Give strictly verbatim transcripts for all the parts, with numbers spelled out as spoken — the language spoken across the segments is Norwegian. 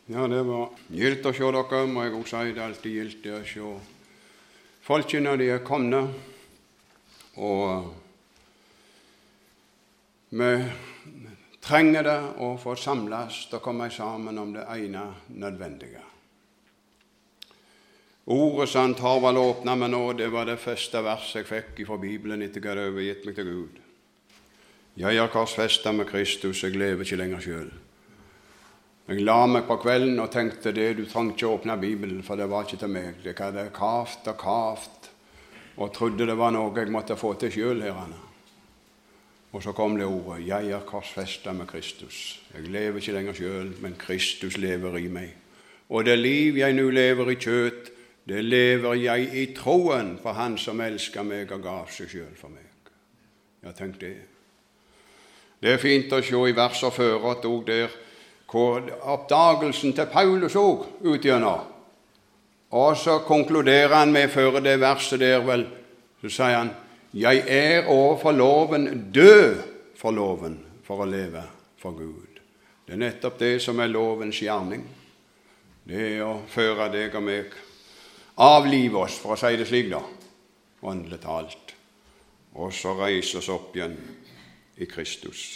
Ja, det var gildt å se dere, må jeg også si. Det er alltid gildt å se folket når de er komne. Og vi trenger det å få samles og komme sammen om det ene nødvendige. Ordet sant har vel åpnet meg nå, det var det første verset jeg fikk fra Bibelen etter hva det overgitt meg til Gud. Jeg er korsfestet med Kristus, jeg lever ikke lenger selv. Jeg la meg på kvelden og tenkte det, du trengte ikke å åpne Bibelen, for det var ikke til meg. Det hadde kavt og kavt, og trodde det var noe jeg måtte få til selv herrene. Og så kom det ordet, jeg er korsfestet med Kristus. Jeg lever ikke lenger selv, men Kristus lever i meg. Og det liv jeg nå lever i kjøtt, det lever jeg i troen for han som elsker meg og gav seg selv for meg. Jeg tenkte det. Det er fint å se i verset før at også der, hvor oppdagelsen til Paulus også utgjennom. Og så konkluderer han med før det verset der vel, så sier han, jeg er overfor loven død for loven for å leve for Gud. Det er nettopp det som er lovens gjerning. Det er å føre deg og meg, avlive oss, for å si det slik da, åndelig talt, og så reise oss opp igjen i Kristus.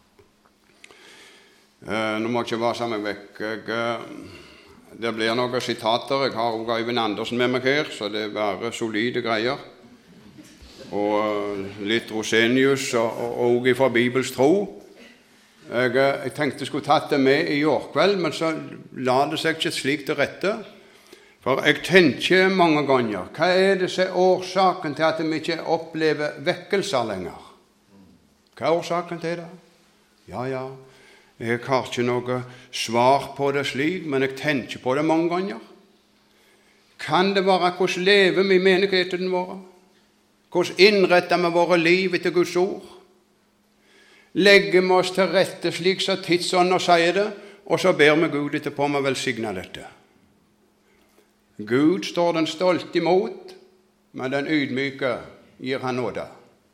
Eh, nå må jeg ikke være sammen vekk. Jeg, eh, det blir noen sitater. Jeg har også Øyvind Andersen med meg her, så det er bare solide greier. Og eh, litt Rosenius, og, og, og fra Bibels tro. Jeg, jeg tenkte jeg skulle tatt det med i år kveld, men så la det seg ikke slik til rette. For jeg tenker mange ganger, hva er det som er årsaken til at vi ikke opplever vekkelser lenger? Hva er årsaken til det? Ja, ja. Jeg har ikke noe svar på det slik, men jeg tenker på det mange ganger. Kan det være hvordan lever vi i menigheten vår? Hvordan innretter vi våre liv etter Guds ord? Legger vi oss til rette slik som tidsånden sier det, og så ber vi Gud etterpå om å velsigne dette. Gud står den stolte imot, men den ydmyke gir han nåde.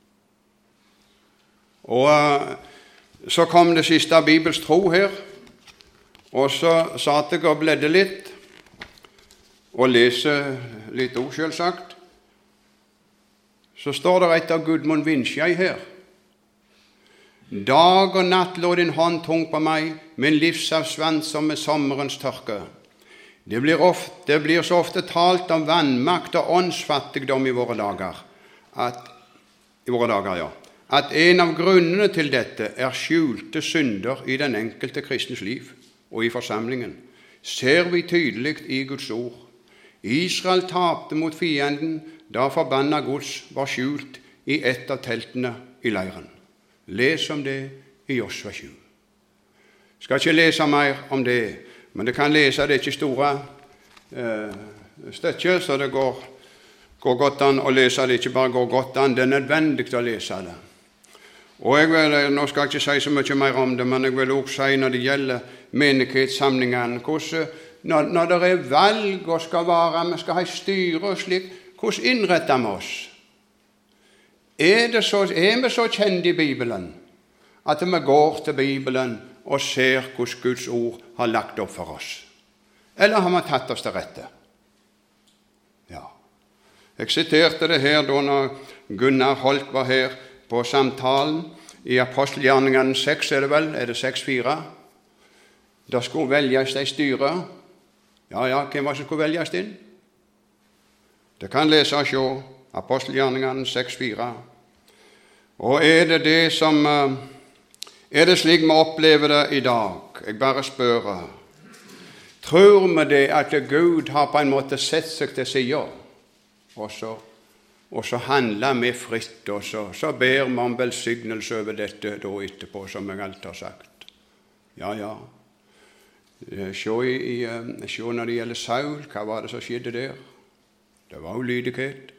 Og så kom det siste av Bibels tro her, og så satt jeg og bledde litt, og lese litt ord selvsagt. Så står det et av Gudmund Vinskjei her. Dag og natt lå din hånd tung på meg, min livsavsvant som med sommerens tørke. Det blir, ofte, det blir så ofte talt om vannmakt og åndsfattigdom i våre dager, at, i våre dager, ja. At en av grunnene til dette er skjulte synder i den enkelte kristens liv og i forsamlingen, ser vi tydelig i Guds ord. Israel tapte mot fienden da forbanna gods var skjult i ett av teltene i leiren. Les om det i Josva sju. Skal ikke lese mer om det, men det kan lese det ikke store eh, stykket, så det går, går godt an å lese det, ikke bare går godt an, det er nødvendig å lese det. Og jeg vil, nå skal jeg ikke si så mye mer om det, men jeg vil også si når det gjelder menighetssamlingene, hvordan, når, når det er valg og skal være, vi skal ha styre og slik, hvordan innretter vi oss? Er, det så, er vi så kjent i Bibelen at vi går til Bibelen og ser hvordan Guds ord har lagt opp for oss? Eller har vi tatt oss til rette? Ja. Jeg siterte det her da når Gunnar Holt var her, på samtalen i Apostelgjerningene seks, er det vel, er det seks fire? Da skulle velges de styre. Ja, ja, hvem var det som skulle velges inn? Det kan lese og se, Apostelgjerningene seks fire. Og er det det som, er det slik vi opplever det i dag? Jeg bare spør. Tror vi det at Gud har på en måte sett seg til siden, og så Og så handler vi fritt, og så, så ber vi om velsignelse over dette da etterpå, som jeg alt har sagt. Ja, ja. Se, i, se når det gjelder Saul, hva var det som skjedde der? Det var ulydighet.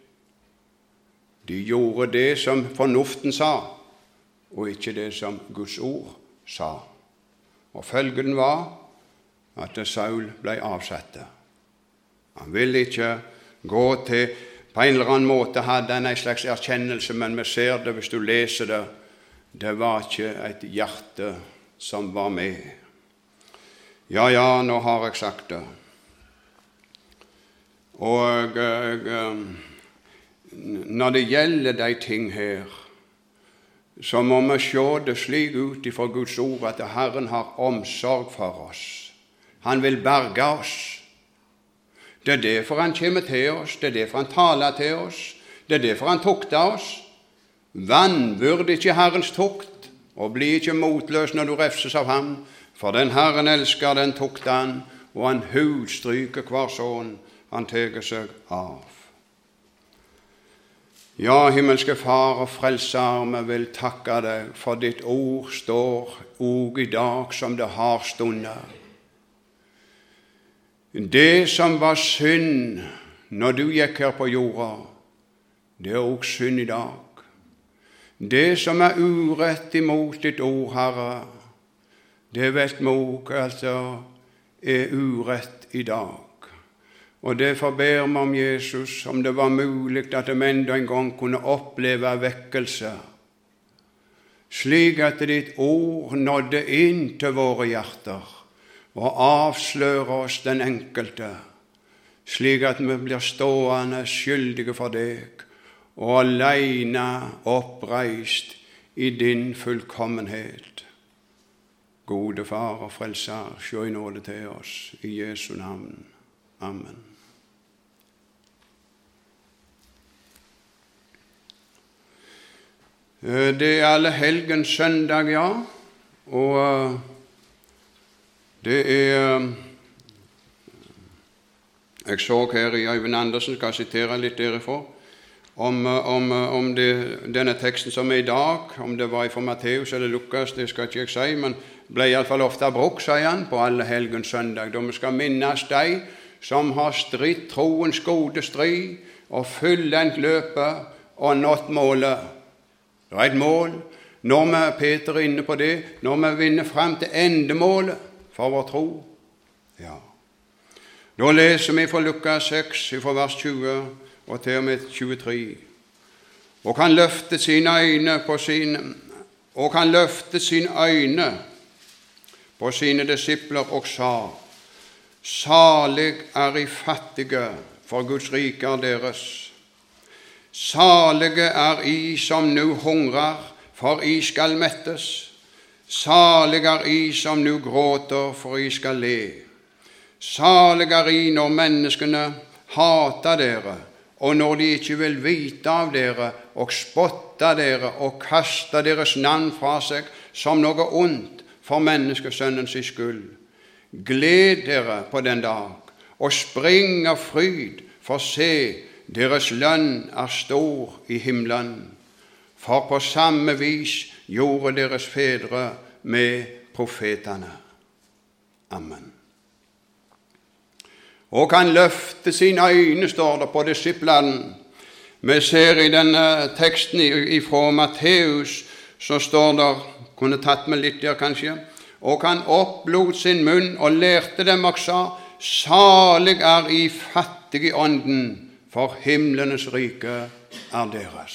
De gjorde det som fornuften sa, og ikke det som Guds ord sa. Og følgen var at Saul ble avsatt. Han ville ikke gå til. På en eller annen måte hadde han en slags erkjennelse, men vi ser det hvis du leser det. Det var ikke et hjerte som var med. Ja, ja, nå har jeg sagt det. Og uh, når det gjelder de ting her, så må vi se det slik ut ifra Guds ord at Herren har omsorg for oss. Han vil berge oss. Det er derfor han kommer til oss, det er derfor han taler til oss, det er derfor han tukter oss. Vanvyrd ikke Herrens tukt, og bli ikke motløs når du refses av ham, for den Herren elsker, den tukter han, og han hudstryker hver sånn han teger seg av. Ja, himmelske Far og Frelser, vi vil takke deg, for ditt ord står og i dag som det har stunder. Det som var synd når du gikk her på jorda, det er også synd i dag. Det som er urett imot ditt ord, Herre, det vet vi også, altså, er urett i dag. Og derfor ber vi om Jesus, om det var mulig at de enda en gang kunne oppleve vekkelse, slik at ditt ord nådde inn til våre hjerter, og avslører oss den enkelte, slik at vi blir stående skyldige for deg, og alene oppreist i din fullkommenhet. Gode Far og Frelser, sjå i nåde til oss, i Jesu navn. Amen. Det er Allehelgens søndag, ja, og det er, jeg så her i Øyvind Andersen, skal jeg sitere litt derifra, om, om, om det, denne teksten som er i dag, om det var fra Matteus eller Lukas, det skal ikke jeg si, men ble i alle fall ofte brukt, sier han, på Allehelgens søndag, da vi skal minnes de som har stritt troens gode strid, og fullendt løpet og nått målet. Det er et mål. Når vi, Peter er inne på det, når vi vinner frem til endemålet for vår tro. Ja. Da leser vi fra Lukas seks, fra vers tjue og til og med tjuetre. Og han løfte sine øyne på sine, og han løfte sine øyne på sine disipler og sa, salig er I fattige, for Guds rike er deres. Salige er I som nu hungrer, for I skal mettes. Salig er I som nu gråter, for I skal le. Salig er I når menneskene hater dere, og når de ikke vil vite av dere, og spotter dere, og kaster deres navn fra seg som noe ondt for menneskesønnens skyld. Gled dere på den dag, og spring av fryd, for se, deres lønn er stor i himmelen. For på samme vis gjorde deres fedre med profetene. Amen. Og han løfte sine øyne, står det på disiplene. Vi ser i denne teksten fra Matteus, så står det, kunne tatt med litt der kanskje, og han opplot sin munn og lærte dem og sa, salig er I fattige i ånden, for himlenes rike er deres.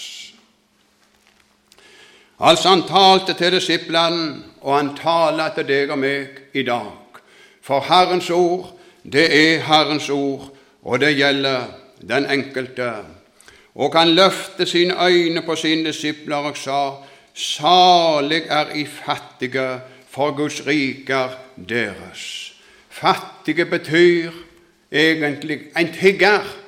Altså han talte til disiplene, og han taler til deg og meg i dag. For Herrens ord, det er Herrens ord, og det gjelder den enkelte. Og han løfte sine øyne på sine disipler og sa, salig er I fattige, for Guds rike er deres. Fattige betyr egentlig en tigger.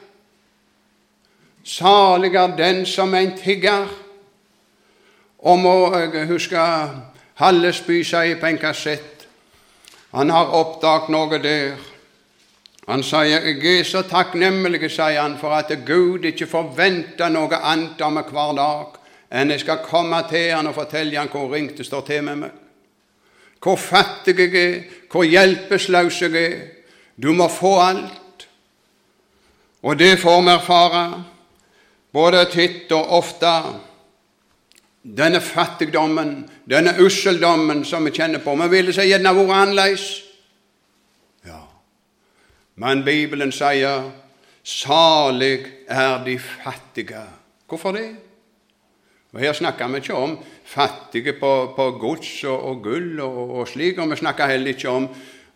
Salig er den som en tigger. Og må jeg huske Hallesby sier på en kassett, han har oppdaget noe der. Han sier, jeg er så takknemlig, sier han, for at Gud ikke forventer noe annet av meg hver dag, enn jeg skal komme til han og fortelle han hvor ringt det står til med meg. Hvor fattig jeg er, hvor hjelpeløs jeg er. Du må få alt. Og det får vi erfare, både titt og ofte, denne fattigdommen, denne usseldommen som vi kjenner på. Vi ville si gjerne vært annerledes. Ja. Men Bibelen sier, salig er de fattige. Hvorfor det? Og her snakker vi ikke om fattige på, på gods og, og gull og, og slik, og vi snakker heller ikke om,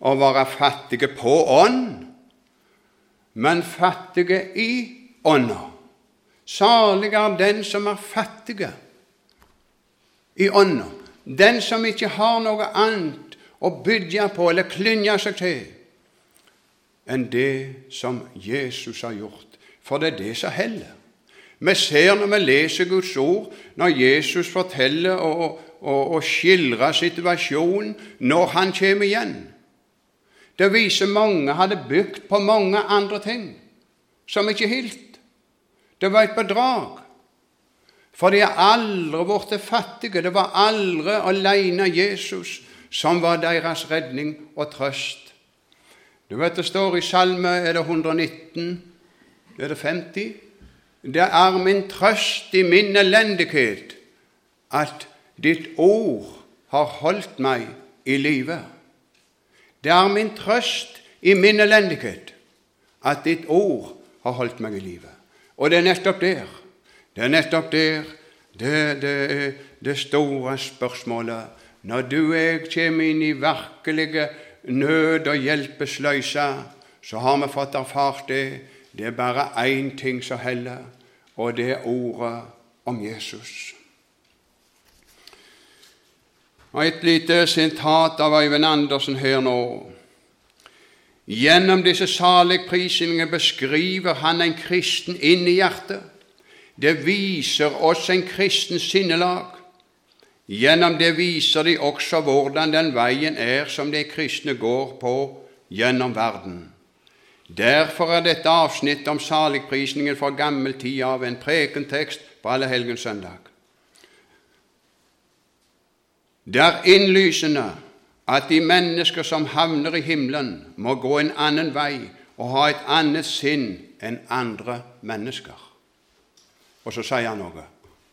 å være fattige på ånd, men fattige i ånda. Salig er den som er fattige i ånda, den som ikke har noe annet å bygge på eller klynge seg til enn det som Jesus har gjort. For det er det som heller. Vi ser når vi leser Guds ord, når Jesus forteller og, og, og skildrer situasjonen når han kommer igjen. Det viser mange hadde bygd på mange andre ting som ikke hilt. Det var et bedrag. For de er aldri blitt fattige. Det var aldri alene Jesus som var deres redning og trøst. Du vet det står i Salme, er det hundre og nitten, er det femti? Det er min trøst i min elendighet at ditt ord har holdt meg i livet. Det er min trøst i min elendighet at ditt ord har holdt meg i livet. Og det er nettopp der, det er nettopp der, det, det, det store spørsmålet. Når du og jeg kommer inn i virkelige nød og hjelpesløysa, så har vi fått erfart det. Det er bare én ting som heller, og det er ordet om Jesus. Og et lite sitat av Øyvind Andersen her nå. Gjennom disse saligprisningene beskriver han en kristen inn i hjertet. Det viser oss en kristen sinnelag. Gjennom det viser de også hvordan den veien er som de kristne går på gjennom verden. Derfor er dette avsnitt om saligprisningen fra gammel tid av en prekentekst på Allehelgens søndag. Det er innlysende at de mennesker som havner i himmelen må gå en annen vei og ha et annet sinn enn andre mennesker. Og så sier han noe.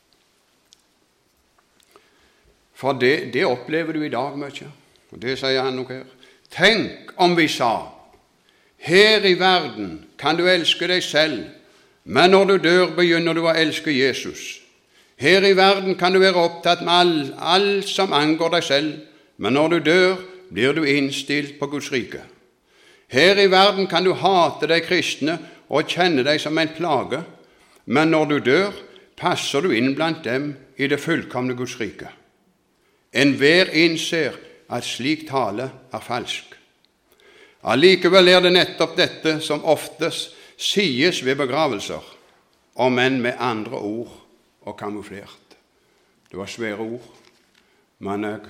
For det, det opplever du i dag mye. Og det sier han noe her. Tenk om vi sa, her i verden kan du elske deg selv, men når du dør begynner du å elske Jesus. Her i verden kan du være opptatt med alt, alt som angår deg selv, men når du dør blir du innstilt på Guds rike. Her i verden kan du hate de kristne og kjenne deg som en plage, men når du dør passer du inn blant dem i det fullkomne Guds rike. Enhver innser at slik tale er falsk. Allikevel er det nettopp dette som oftest sies ved begravelser, om enn med andre ord og kamuflert. Det var svære ord, men jeg,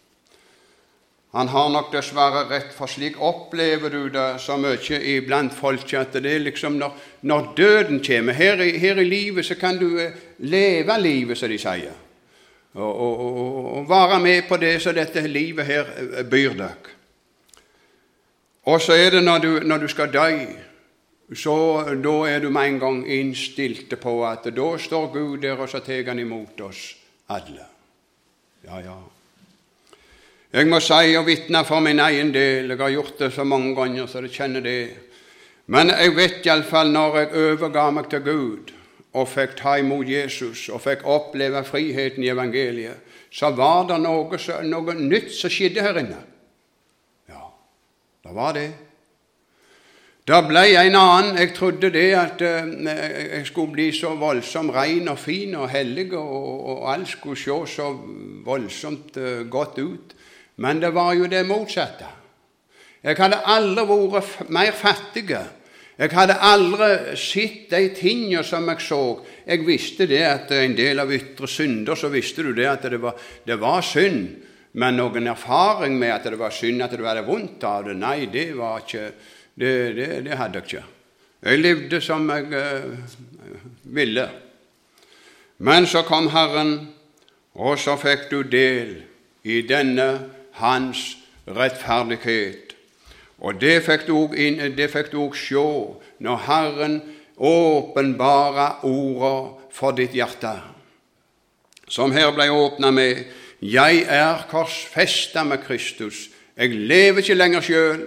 han har nok dessverre rett, for slik opplever du det så mye iblant folk at det er liksom når, når døden kommer, her i, her i livet så kan du leve livet, som de sier, og, og, og, og være med på det så dette livet her byr deg. Og så er det når du, når du skal dø, så da er du med en gang innstilt på at da står Gud der og så tar han imot oss alle. Ja, ja. Jeg må si og vitne for min egen del, jeg har gjort det så mange ganger så jeg kjenner det. Men jeg vet i alle fall når jeg overga meg til Gud og fikk ta imot Jesus og fikk oppleve friheten i evangeliet, så var det noe, noe nytt som skjedde her inne. Ja, det var det. Det ble en annen, jeg trodde det at uh, jeg skulle bli så voldsomt ren og fin og hellig, og, og alt skulle se så voldsomt uh, godt ut. Men det var jo det motsatte. Jeg hadde aldri vært mer fattig. Jeg hadde aldri sett de tingene som jeg så. Jeg visste det at en del av ytre synder, så visste du det at det var, det var synd. Men noen erfaring med at det var synd, at du hadde vondt av det, nei, det var ikke... Det, det, det hadde jeg ikke. Jeg levde som jeg uh, ville. Men så kom Herren, og så fikk du del i denne hans rettferdighet. Og det fikk du også se når Herren åpenbarer ordet for ditt hjerte. Som her ble åpnet med, jeg er korsfestet med Kristus. Jeg lever ikke lenger selv,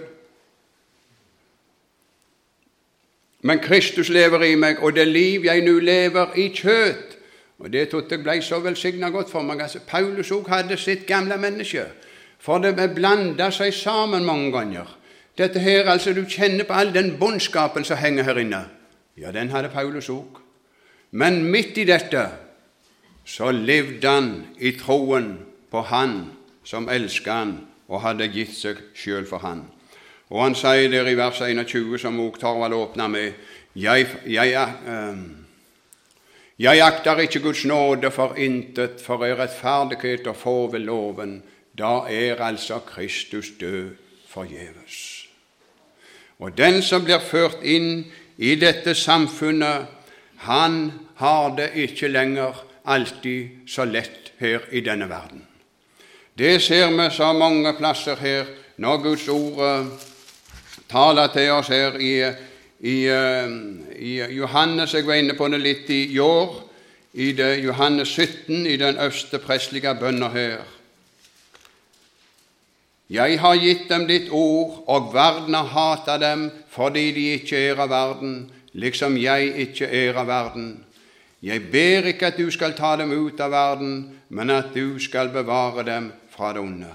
men Kristus lever i meg, og det liv jeg nå lever i kjøtt. Og det trodde jeg ble så velsignet godt for meg. Altså, Paulus også hadde sitt gamle menneske. For det er blandet seg sammen mange ganger. Dette her, altså, du kjenner på all den bondskapen som henger her inne. Ja, den hadde Paulus også. Men midt i dette, så levde han i troen på han som elsket han og hadde gitt seg selv for han. Og han sier der i vers enogtjue, som også Torvald åpner med, jeg, jeg, uh, jeg akter ikke Guds nåde for intet, for er rettferdighet og få ved loven, da er altså Kristus død forgjeves. Og den som blir ført inn i dette samfunnet, han har det ikke lenger alltid så lett her i denne verden. Det ser vi så mange plasser her, når Guds ord uh, taler til oss her i, i, uh, i Johannes, jeg var inne på det litt i år, i det Johannes sytten, i den øverste prestlige bønner her. Jeg har gitt dem ditt ord, og verden har hatet dem, fordi de ikke er av verden, liksom jeg ikke er av verden. Jeg ber ikke at du skal ta dem ut av verden, men at du skal bevare dem fra det onde.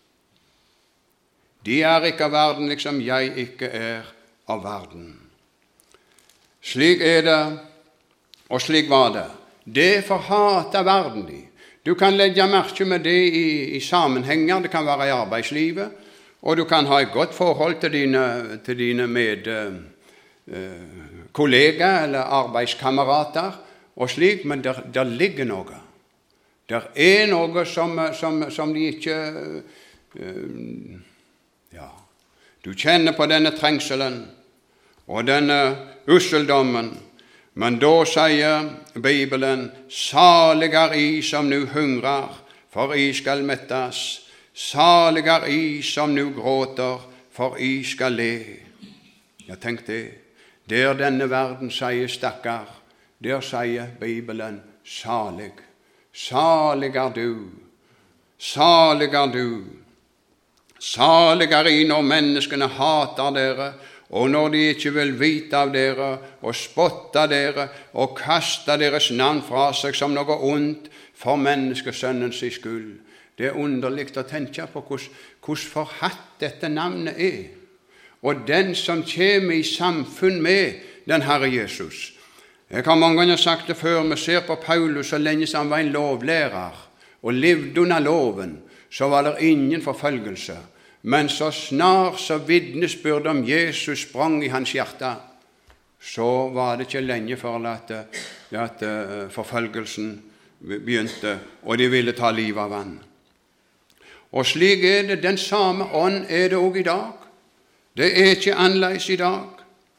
De er ikke av verden, liksom jeg ikke er av verden. Slik er det, og slik var det. Det forhater verden de. Du kan legge merke med det i, i sammenhenger, det kan være i arbeidslivet, og du kan ha et godt forhold til dine, til dine med eh, kollegaer eller arbeidskamerater, og slik, men der, der ligger noe. Der er noe som, som, som de ikke uh, ja, du kjenner på denne trengselen og denne usseldommen, men da sier Bibelen, salig er I som nu hungrer, for I skal mettes, salig er I som nu gråter, for I skal le. Jeg tenkte det, der denne verden sier stakkar, der sier Bibelen salig. Salig er du, salig er du, salig er I når menneskene hater dere, og når de ikke vil vite av dere, og spotter dere, og kaster deres navn fra seg som noe ondt for menneskesønnens skyld. Det er underligt å tenke på hvordan, hvordan forhatt dette navnet er, og den som kommer i samfunn med den Herre Jesus. Jeg har mange ganger sagt det før, vi ser på Paulus så lenge som han var en lovlærer og levde under loven, så var det ingen forfølgelse. Men så snart så vitnesbyrd om Jesus sprang i hans hjerte, så var det ikke lenge før at, at forfølgelsen begynte, og de ville ta livet av han. Og slik er det, den samme ånd er det også i dag. Det er ikke annerledes i dag.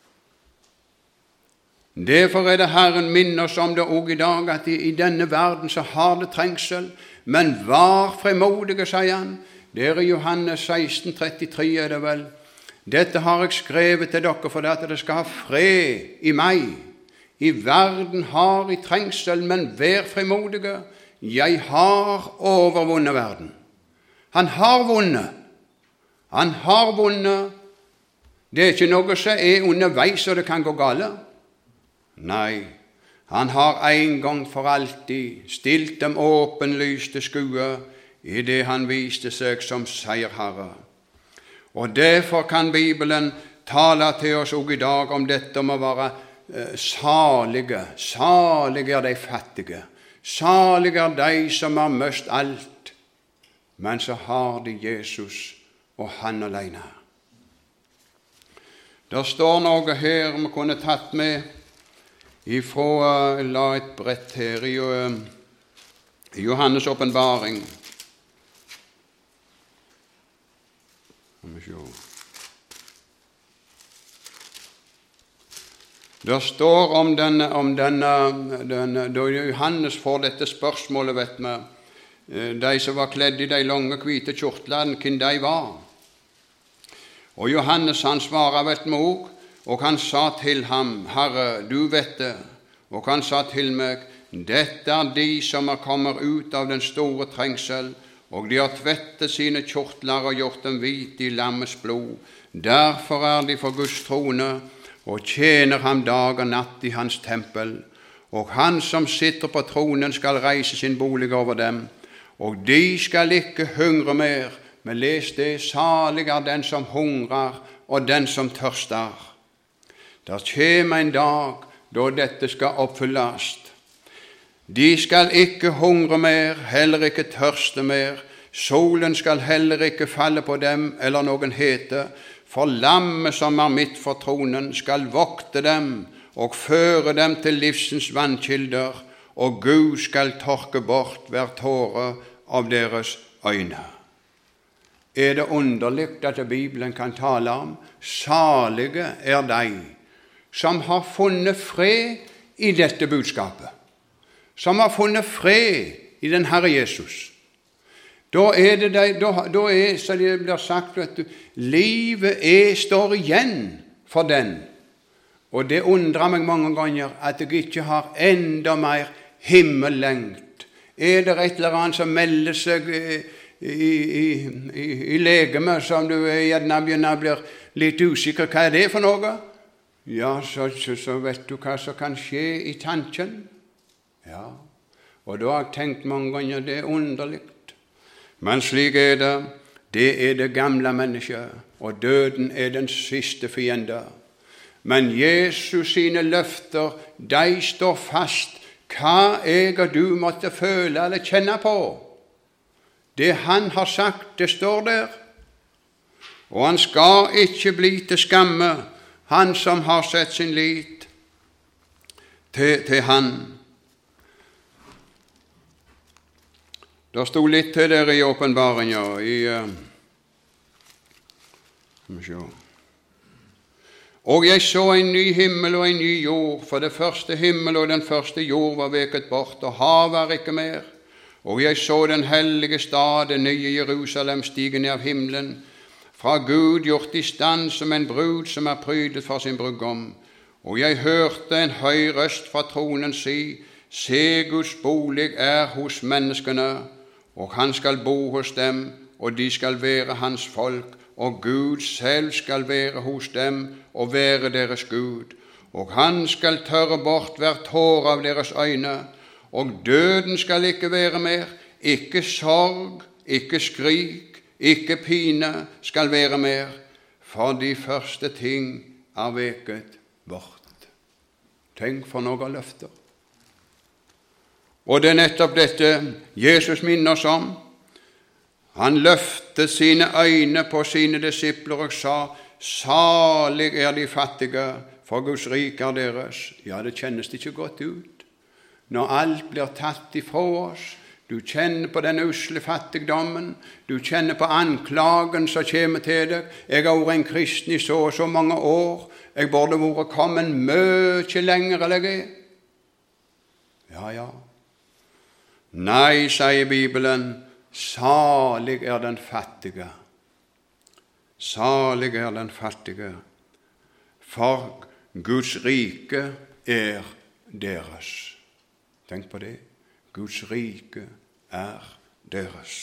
Derfor er det Herren minner oss om det også i dag, at i, i denne verden så har det trengsel, men var fremodige, sier han. Det er i Johannes seksten trettitre er det vel. Dette har jeg skrevet til dere for at dere skal ha fred i meg. I verden har I trengsel, men vær fremodige. Jeg har overvunnet verden. Han har vunnet. Han har vunnet. Det er ikke noe som er underveis og det kan gå gale. Nei, han har en gang for alltid stilt dem åpenlyste skue i det han viste seg som seierherre. Og derfor kan Bibelen tale til oss også i dag om dette om å være eh, salige. Salige er de fattige. Salige er de som har mist alt. Men så har de Jesus og han alene. Der står noe her vi kunne tatt med ifra, uh, la et brett her i uh, Johannes åpenbaring. Det står om den, om den, den, da Johannes får dette spørsmålet, vet vi, de som var kledd i de lange hvite kjortlene, hvem de var. Og Johannes han svarer, vet vi også, og han sa til ham, Herre, du vet det. Og han sa til meg, dette er de som er kommet ut av den store trengsel, og de har tvettet sine kjortler og gjort dem hvite i lammets blod. Derfor er de for Guds trone, og tjener ham dag og natt i hans tempel. Og han som sitter på tronen skal reise sin bolig over dem, og de skal ikke hungre mer, Vi leser det, salig er den som hungrer og den som tørster. Der kommer en dag da dette skal oppfylles. De skal ikke hungre mer, heller ikke tørste mer. Solen skal heller ikke falle på dem eller noen hete, for lammet som er midt for tronen skal vokte dem og føre dem til livsens vannkilder, og Gud skal tørke bort hver tåre av deres øyne. Er det underlig at Bibelen kan tale om salige er de som har funnet fred i dette budskapet, som har funnet fred i den Herre Jesus. Da er det de, da, da er, så det blir sagt, vet du, livet er, står igjen for den. Og det undrer meg mange ganger at jeg ikke har enda mer himmellengt. Er det et eller annet som melder seg i, i, i, i legeme som du gjerne begynner å bli litt usikker? Hva er det for noe? Ja, så, så, så vet du hva som kan skje i tanken. Ja, og da har jeg tenkt mange ganger, det er underlig. Men slik er det, det er det gamle mennesket, og døden er den siste fiende. Men Jesus sine løfter, de står fast. Hva jeg og du måtte føle eller kjenne på, det han har sagt, det står der. Og han skal ikke bli til skamme, han som har sett sin lit til, til han. Det stod litt til der i åpenbaringen, i uh, og jeg så en ny himmel og en ny jord, for det første himmel og den første jord var veket bort, og hav var ikke mer. Og jeg så den hellige stad, det nye Jerusalem, stige ned av himmelen, fra Gud gjort i stand som en brud som er prydet for sin brudgom. Og jeg hørte en høy røst fra tronen si, se, Guds bolig er hos menneskene, og han skal bo hos dem, og de skal være hans folk, og Gud selv skal være hos dem og være deres Gud. Og han skal tørre bort hver tåre av deres øyne, og døden skal ikke være mer, ikke sorg, ikke skrik, ikke pine skal være mer, for de første ting er veket bort. Tenk for noen løfter. Og det er nettopp dette Jesus minner oss om. Han løftet sine øyne på sine disipler og sa, salig er de fattige, for Guds rike er deres. Ja, det kjennes ikke godt ut. Når alt blir tatt ifra oss, du kjenner på den usle fattigdommen, du kjenner på anklagen som kommer til deg. Jeg har vært en kristen i så og så mange år, jeg burde vært kommet mye lenger enn jeg er. Ja, ja. Nei, sier Bibelen, salig er den fattige. Salig er den fattige, for Guds rike er deres. Tenk på det. Guds rike er deres.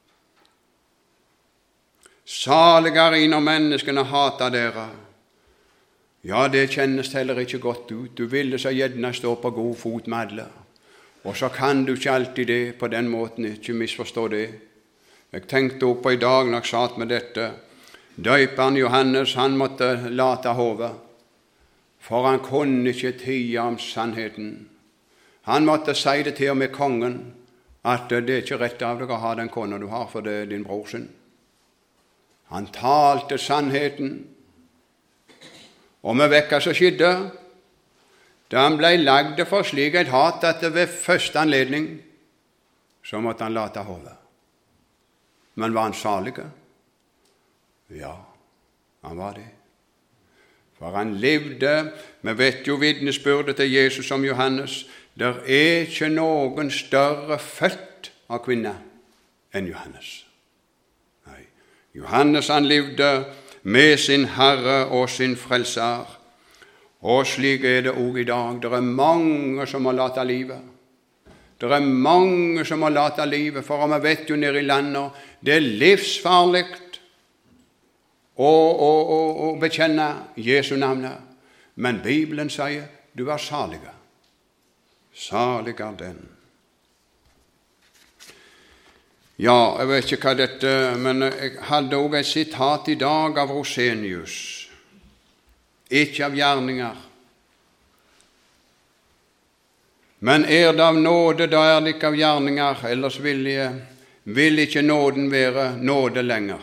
Salig er I når menneskene hater dere. Ja, det kjennes heller ikke godt ut. Du ville så gjerne stå på god fot med alle. Og så kan du ikke alltid det på den måten, ikke misforstå det. Jeg tenkte opp på I dag når jeg satt med dette. Døperen Johannes, han måtte late hodet, for han kunne ikke tie om sannheten. Han måtte si det til og med kongen, at det er ikke rett av deg å ha den kone du har, for det er din bror sin. Han talte sannheten, og med vekka så skjedde, da han ble lagd for slik et hat at det ved første anledning så måtte han late hodet. Men var han salig? Ja, han var det. For han levde, vi vet jo vitnesbyrdet til Jesus som Johannes, der er ikke noen større født av kvinne enn Johannes. Nei, Johannes han levde med sin Herre og sin Frelser. Og slik er det også I dag. Det er mange som har latt livet. Det er mange som har latt livet, for vi vet jo nede I landet, det er livsfarlig å, å, å, å bekjenne Jesu navnet. Men Bibelen sier, du er salig. Salig er den. Ja, jeg vet ikke hva dette, men jeg hadde også et sitat i dag av Rosenius. Ikke av gjerninger. Men er det av nåde, da er det ikke av gjerninger, ellers vil, jeg, vil ikke nåden være nåde lenger.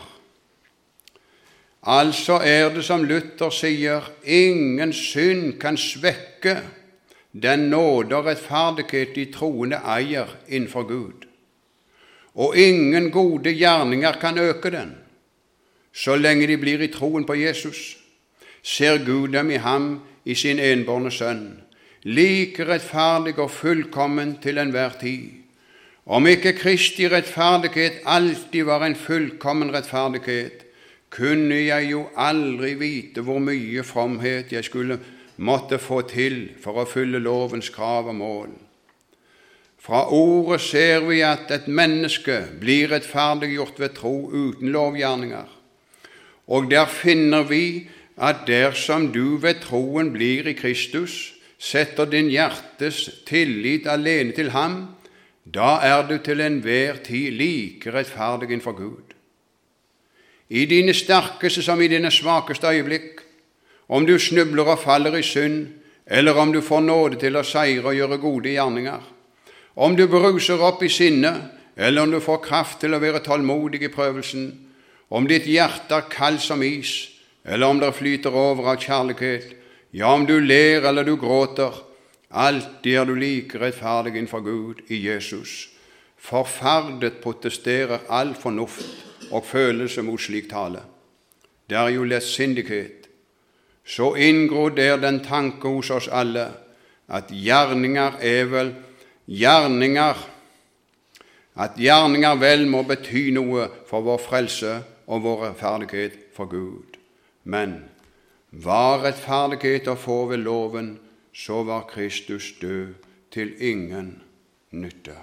Altså er det som Luther sier, ingen synd kan svekke den nåde og rettferdighet de troende eier innenfor Gud. Og ingen gode gjerninger kan øke den. Så lenge de blir i troen på Jesus, ser Gud dem i ham i sin enbårne sønn, like rettferdig og fullkommen til enhver tid. Om ikke Kristi rettferdighet alltid var en fullkommen rettferdighet, kunne jeg jo aldri vite hvor mye fromhet jeg skulle måtte få til for å fylle lovens krav og mål. Fra ordet ser vi at et menneske blir rettferdiggjort ved tro uten lovgjerninger. Og der finner vi at dersom du ved troen blir i Kristus, setter din hjertes tillit alene til ham, da er du til enhver tid like rettferdig innenfor Gud. I dine sterkeste som i dine svakeste øyeblikk, om du snubler og faller i synd, eller om du får nåde til å seire og gjøre gode gjerninger, om du beruser opp i sinne, eller om du får kraft til å være tålmodig i prøvelsen, om ditt hjerte er kald som is, eller om det flyter over av kjærlighet, ja, om du ler eller du gråter, alltid er du like rettferdig innenfor Gud i Jesus. Forferdet protesterer all fornuft og følelse mot slik tale. Det er jo lettsindighet. Så inngror der den tanke hos oss alle, at gjerninger er vel gjerninger, at gjerninger vel må bety noe for vår frelse og vår rettferdighet for Gud. Men var rettferdighet å få ved loven, så var Kristus død til ingen nytte.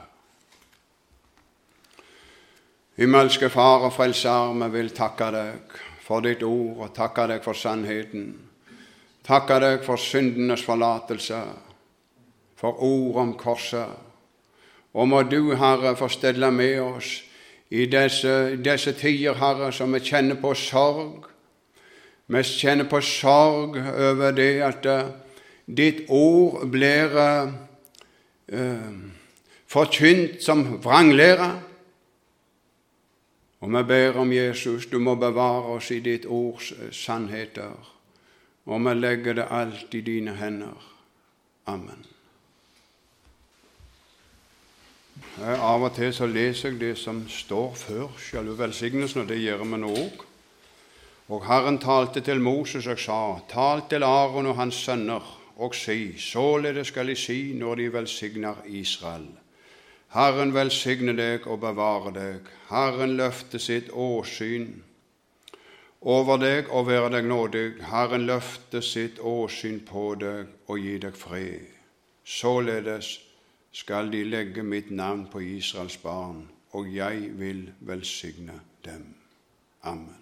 Himmelske Far og Frelser, vi vil takke deg for ditt ord og takke deg for sannheten. Takke deg for syndenes forlatelse, for ord om korset. Og må du, Herre, få stelle med oss i disse, disse tider, Herre, som vi kjenner på sorg. Vi kjenner på sorg over det at uh, ditt ord blir uh, uh, forkynt som vranglære. Og vi ber om Jesus, du må bevare oss i ditt ords sannheter, og vi legger det alt i dine hender. Amen. Av og til så leser jeg det som står før selve velsignelsen, og det gjør vi nå også. Og Herren talte til Moses og sa, tal til Aaron og hans sønner, og si, således skal de si når de velsigner Israel. Herren velsigne deg og bevare deg. Herren løfte sitt åsyn over deg og være deg nådig. Herren løfte sitt åsyn på deg og gi deg fred. Således skal de legge mitt navn på Israels barn, og jeg vil velsigne dem. Amen.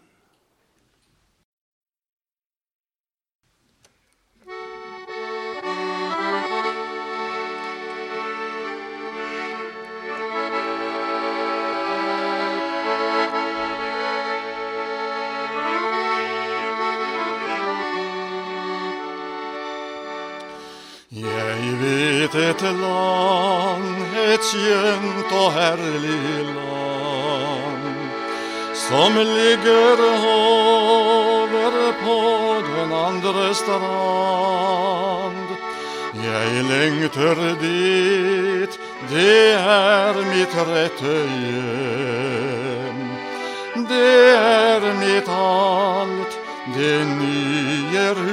Jeg vet et land, et skjønt og herlig land, som ligger over på den andre strand. Jeg lengter dit, det er mitt rette hjem. Det er mitt alt, det nye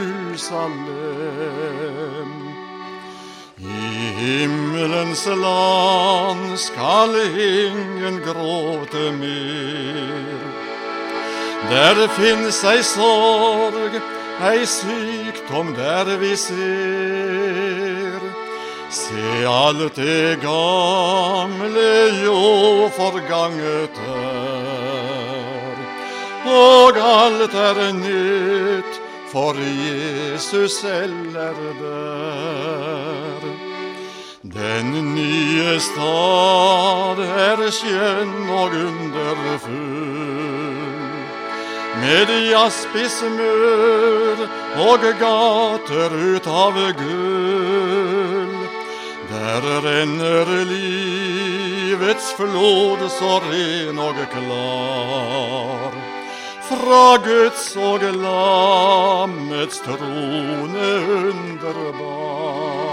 Jerusalem. I himmelens land skal ingen gråte mer. Der finnes ei sorg, ei sykdom der vi ser. Se alt det gamle jo forganget er, og alt er nytt, for Jesus selv er der. Den nye stad er skjønn og underfull, med jaspismør og gater ut av gull. Der renner livets flod så ren og klar, fra Guds og lammets trone underbar.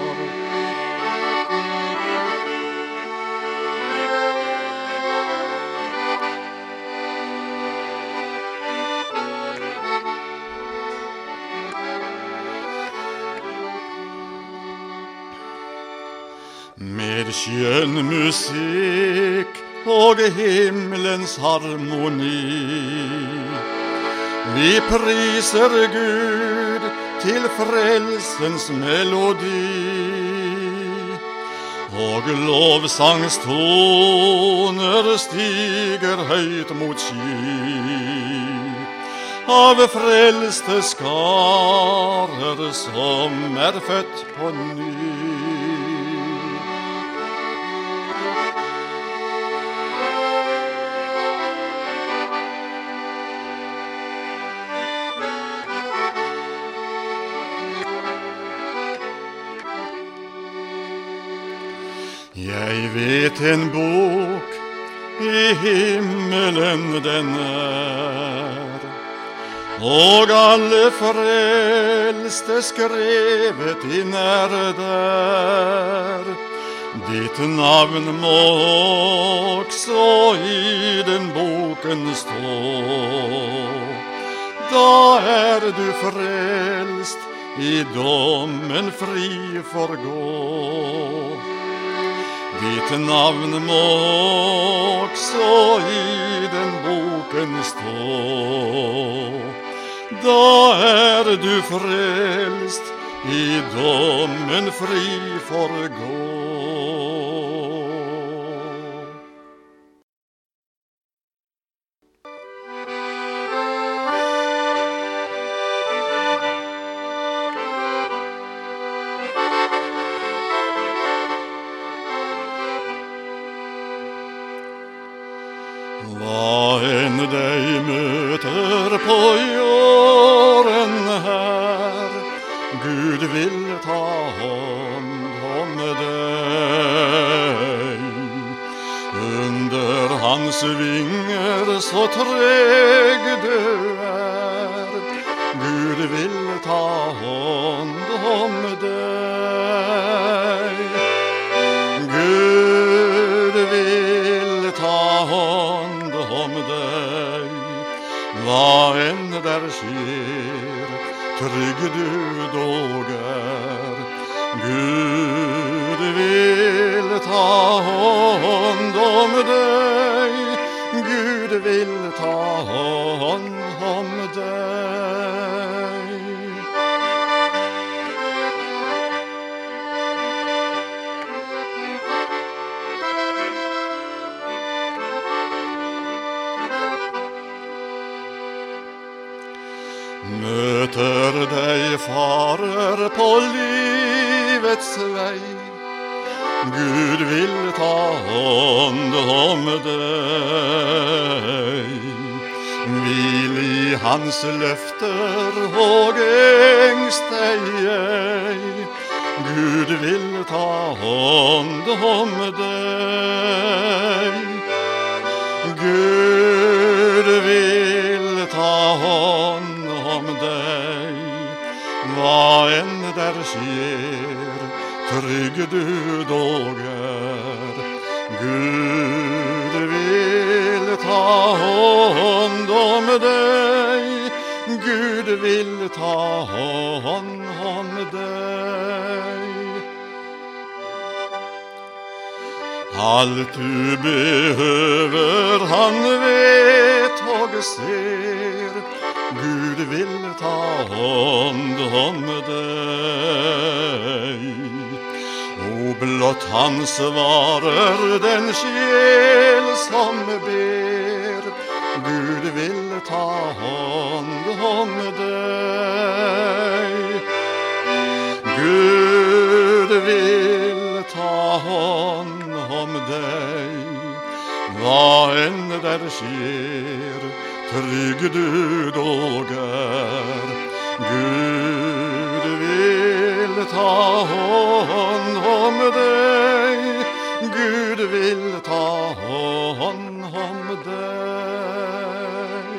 Med skjønn musikk og himmelens harmoni, vi priser Gud til frelsens melodi. Og lovsangstoner stiger høyt mot sky, av frelste skarer som er født på ny. Jeg vet en bok i himmelen den er, og alle frelste skrevet inn er der. Ditt navn må også i den boken stå, da er du frelst, i dommen fri forgå. Ditt navn må også i den boken stå, da er du frelst, i dommen fri forgå. Hva enn deg møter på jorden her, Gud vil ta hånd om deg. Under hans vinger så trygg du er, Gud vil ta hånd om deg. Gud vil ta hånd om deg, hva enn der skjer, trygg du dog er. Gud vil ta hånd om deg, Gud vil ta hånd om deg. Møter deg farer på livets vei, Gud vil ta hånd om deg. Hvil i hans løfter og engst deg ei, Gud vil ta hånd om deg. Gud vil ta hånd om deg, hva enn der skjer, trygg du dog er. Gud vil ta hånd om deg, Gud vil ta hånd om deg. Alt du behøver han vet og ser, Gud vil ta hånd om deg. Og blott han svarer den sjel som ber, Gud vil ta hånd om deg. Gud vil hva enn der skjer, trygg du dog er. Gud vil ta hånd om deg, Gud vil ta hånd om deg.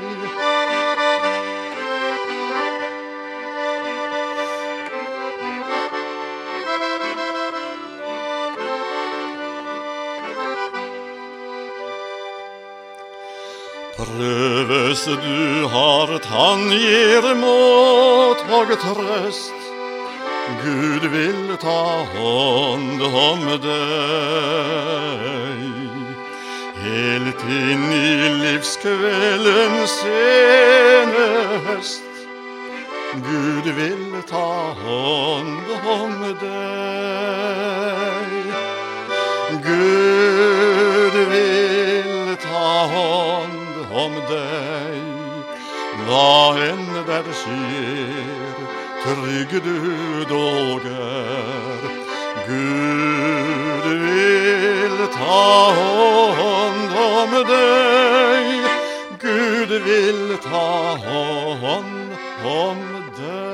Prøves du hardt, han gir måt og trøst. Gud vil ta hånd om deg. Helt inn i livskveldens sene høst. Gud vil ta hånd om deg. Gud vil ta hånd om deg, hva enn der skjer, trygg du dog er. Gud vil ta hånd om deg, Gud vil ta hånd om deg.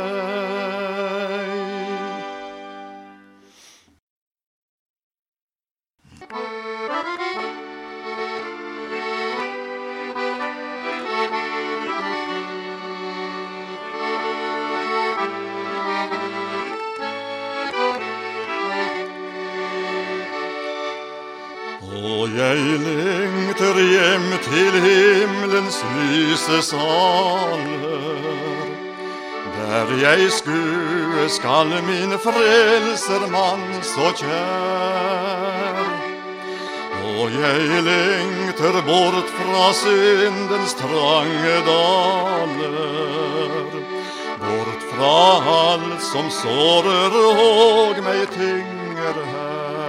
Og jeg lengter hjem til himmelens lyse saler, der jeg skue skal min frelsermann så kjær. Og jeg lengter bort fra syndens trange daler, bort fra alt som sårer og meg tynger her.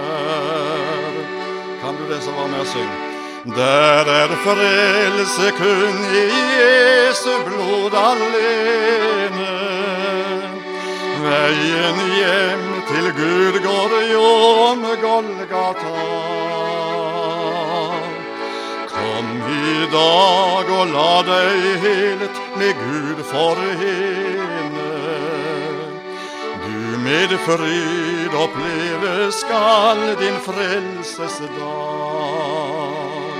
Kan du lese hva med å synge? Der er frelse kun i Jesu blod alene. Veien hjem til Gud går jo om Golgata. Kom i dag og la deg helt med Gud forene. Med fryd oppleve skal din frelses dag.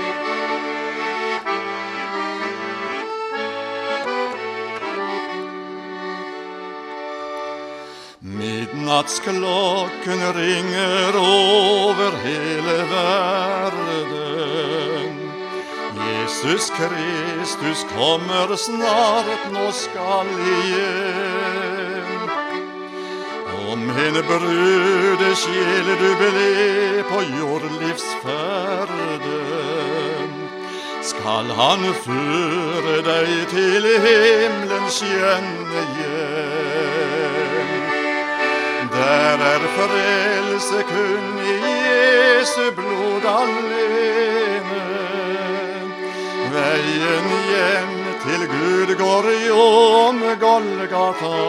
Midnattsklokken ringer over hele verden. Jesus Kristus kommer snart, nå skal igjen. Om en brudesjel du ble på jordlivsferden, skal han føre deg til himmelens skjønne hjem. Der er frelse kun i Jesu blod alene. Veien hjem til Gud går jo om Golgata.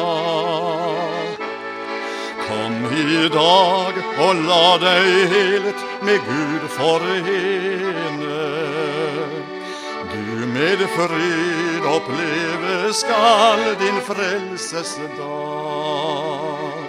Kom i dag og la deg helt med Gud forene. Du med fryd oppleve skal din frelses dag.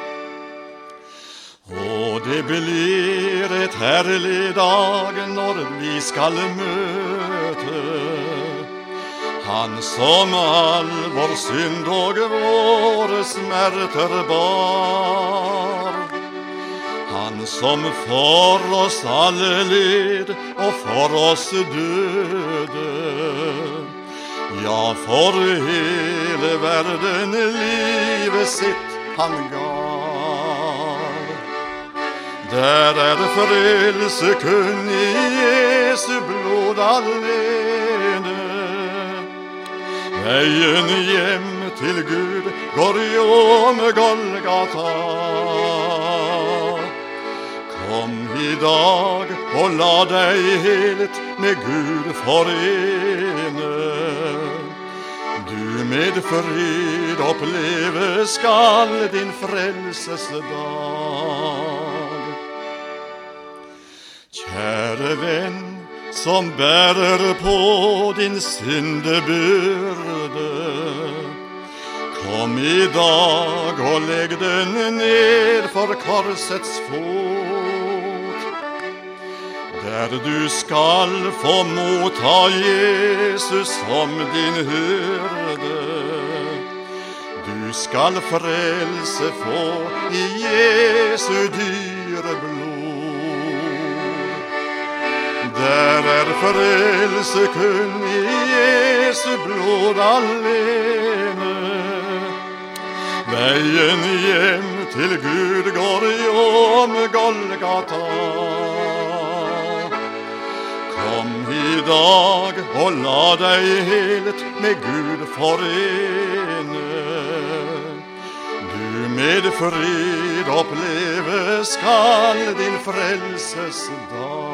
Og det blir et herlig dag når vi skal møte Han som all vår synd og våre smerter bar. Han som for oss alle led og for oss døde. Ja, for hele verden livet sitt han gav. Der er frelse kun i Jesu blod alene. Veien hjem til Gud går jo med Golgata. Kom i dag og la deg helt med Gud forene. Du med fryd oppleve skal din frelses dag. Kjære venn, som bærer på din syndebyrde, kom i dag og legg den ned for korsets fot, der du skal få motta Jesus som din hyrde. Du skal frelse få i Jesu dyre blod. Der er frelse kun i Jesu blod alene. Veien hjem til Gud går om Golgata. Kom i dag og la deg helt med Gud forene. Du med fred oppleve skal din frelses dag.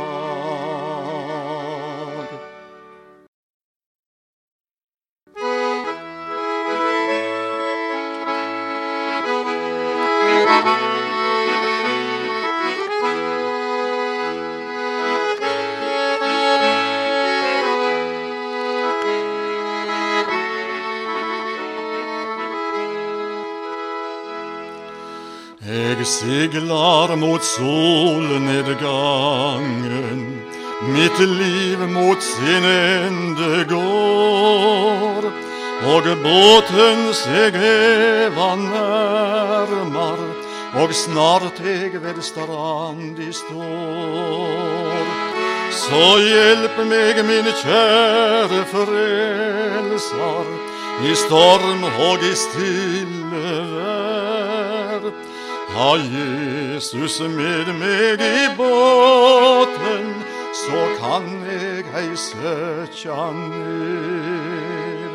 Jeg siglar mot solnedgangen, mitt liv mot sin ende går, og båten seg eva nærmar, og snart eg ved strandi står. Så hjelp meg, min kjære frelsar, i storm og i stille vær. Ha Jesus med meg i båten, så kan jeg ei søkja ned.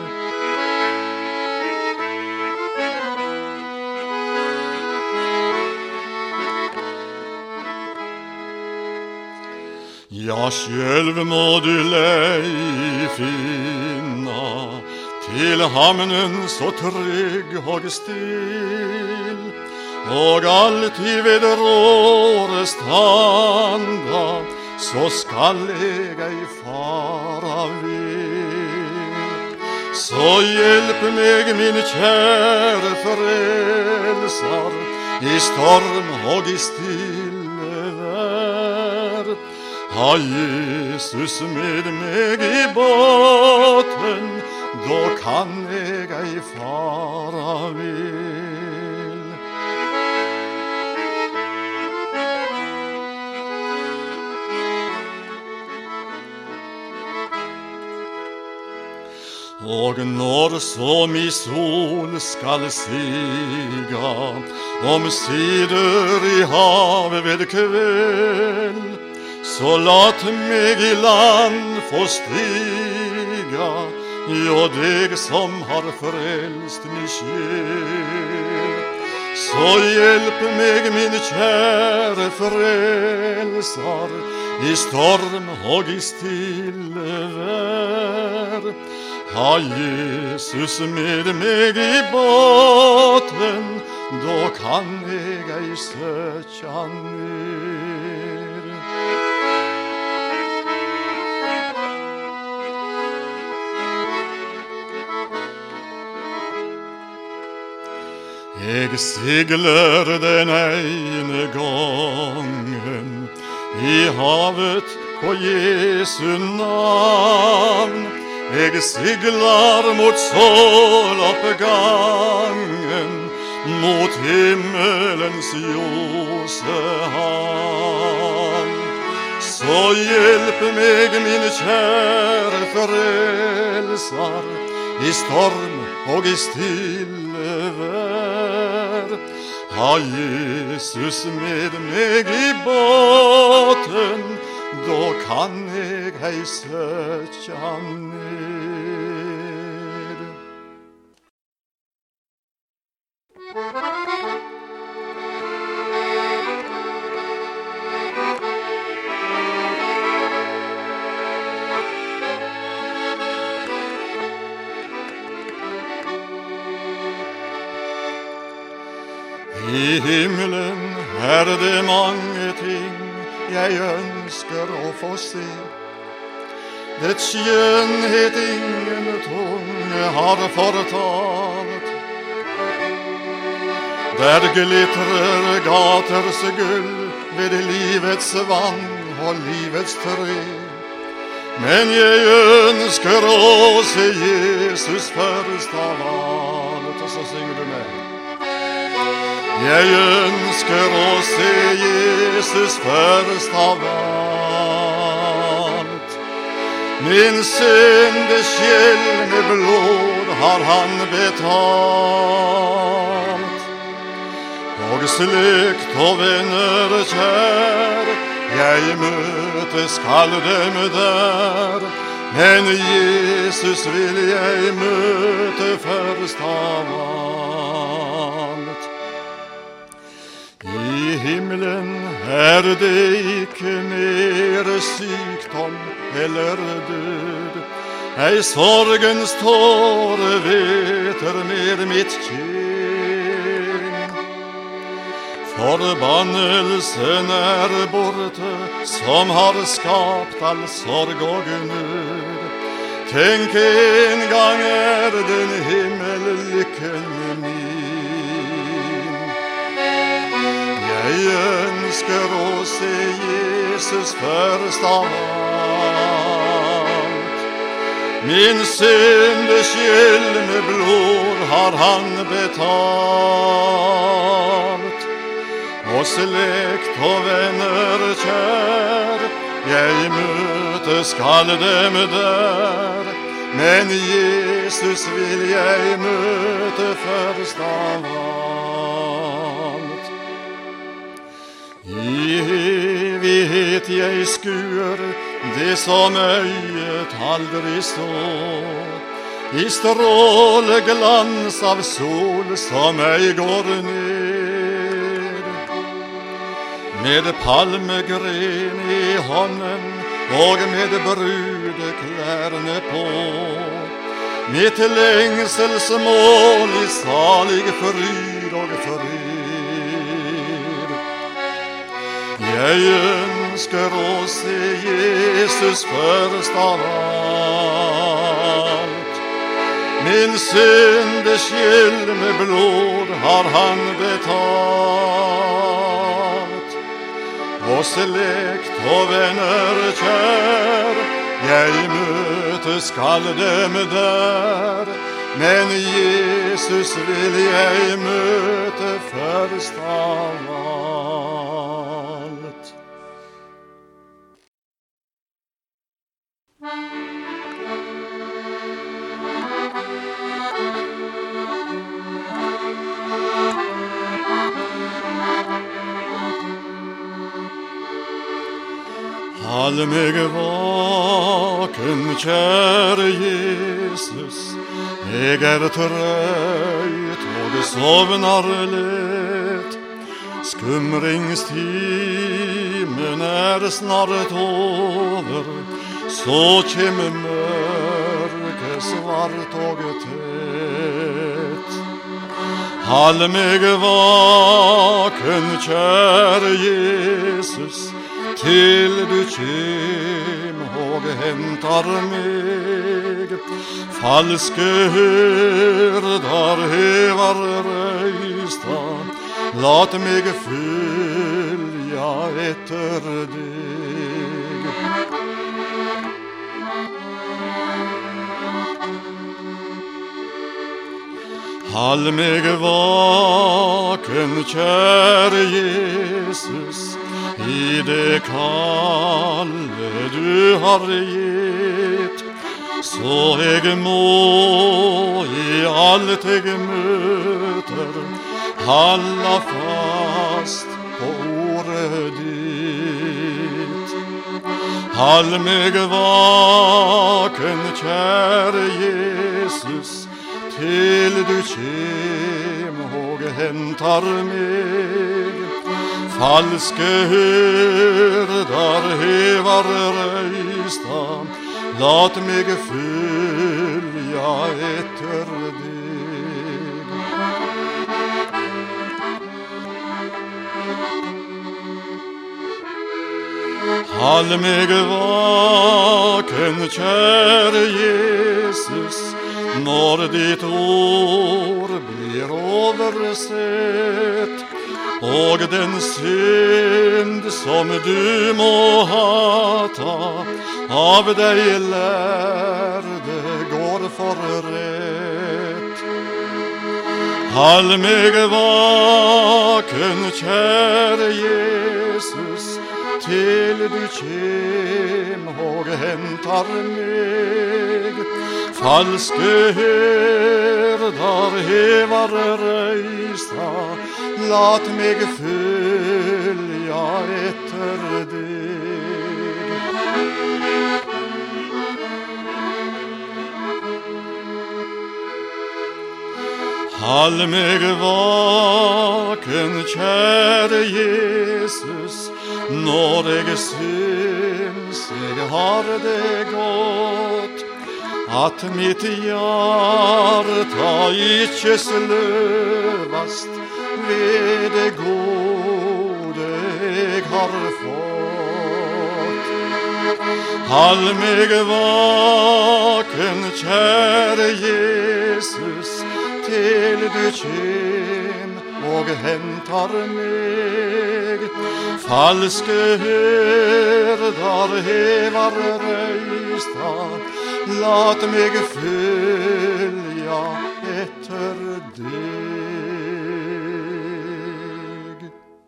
Ja, sjølv må du lei finna til hamnen så trygg og still, og alltid ved råret standa, så skal jeg ei fara vill. Så hjelp meg, min kjære frelsar, i storm og i stille vær. Ha Jesus med meg i båten, da kan jeg ei fara vill. Og når så mi sol skal siga, omsider i havet ved kveld, så lat meg i land få stiga, jo deg som har frelst mi sjel. Så hjelp meg, min kjære frelsar, i storm og i stille vær. Ha Jesus med meg i båten, da kan jeg ei søkja ned. Jeg sigler den ene gangen i havet på Jesu navn. Jeg siglar mot soloppgangen, mot himmelens ljose havn. Så hjelp meg, min kjære frelsar, i storm og i stille vær. Ha Jesus med meg i båten, da kan jeg ei søkja ned. I himmelen er det mange ting jeg ønsker å få se. Dets skjønnhet ingen tunge har fortalt. Der glitrer gaters gull ved livets vann og livets tre. Men jeg ønsker å se Jesus først av alt. Og så synger du med. Jeg ønsker å se Jesus først av alt. Min syndes gjeld med blod har han betalt. Og slekt og venner kjær, jeg møte skal dem der. Men Jesus vil jeg møte først av alt. I himmelen er det ikke mer sykdom eller død. Ei sorgens tåre veter med mitt kjen. Forbannelsen er borte, som har skapt all sorg og nød. Tenk, en gang er den himmellykken min. Jeg ønsker å se Jesus først av alt. Min syndes gjeld med blod har han betalt. Og slekt og venner kjær, jeg møte skal dem der. Men Jesus vil jeg møte først av alt. I evighet jeg skuer det som øyet aldri så. I stråleglans av sol som ei går ned. Med palmegren i hånden og med brudeklærne på. Mitt lengselsmål i salig fryd og fred. Jeg ønsker å se Jesus først av alt. Min syndes gjeld med blod har han betalt. Og slekt og venner kjær, jeg møte skal dem der. Men Jesus vil jeg møte først av alt. Hold meg vaken, kjære Jesus, jeg er trøyt og sovnar lett. Skumringstimen er snart over, så kjem mørket svart og tett. Hold meg vaken, kjære Jesus, til du kjem og hentar meg. Falske hyrder hevar røysta, lat meg følja etter deg. Hold meg vaken, kjære Jesus, i det kalle du har gitt, så jeg må i alt jeg møter halda fast på ordet ditt. Hold meg vaken, kjære Jesus, til du kjem og hentar meg. Falske hyrder hevar røysta, lat meg følja etter deg. Hold meg vaken, kjære Jesus, når ditt ord blir oversett, og den synd som du må ha ta, av deg lærde går for rett. Hold meg vaken, kjære Jesus, til du kjem og hentar meg. Falske herdar hevar reisa, lat meg følja etter deg. Hold meg vaken, kjære Jesus, når jeg syns jeg har det godt, at mitt hjärta ikke sløvast ved det gode jeg har fått. Hold meg vaken, kjære Jesus, til du kjem og hentar meg. Falske herdar hevar reista, lat meg følja etter deg.